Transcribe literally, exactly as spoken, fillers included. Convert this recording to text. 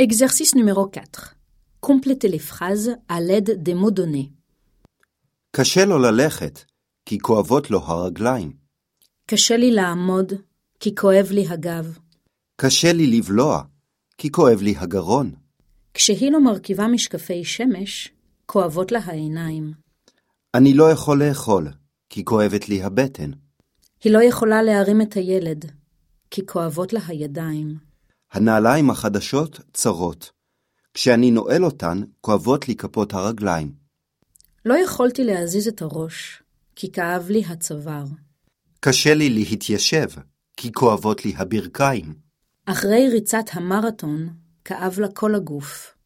Exercice numéro quatre. Complétez les phrases à l'aide des mots donnés. קשה לו ללכת, כי כואבות לו הרגליים. קשה לי לעמוד, כי כואב לי הגב. קשה לי לבלוע, כי כואב לי הגרון. כשהיא לא מרכיבה משקפי שמש, כואבות לה העיניים. אני לא יכול לאכול, כי כואבת לי הבטן. היא לא יכולה להרים את הילד, כי כואבות לה הידיים. הנעליים החדשות צרות. כשאני נועל אותן, כואבות לי כפות הרגליים. לא יכולתי להזיז את הראש, כי כאב לי הצוואר. קשה לי להתיישב, כי כואבות לי הברכיים. אחרי ריצת המרתון, כאב לה כל הגוף.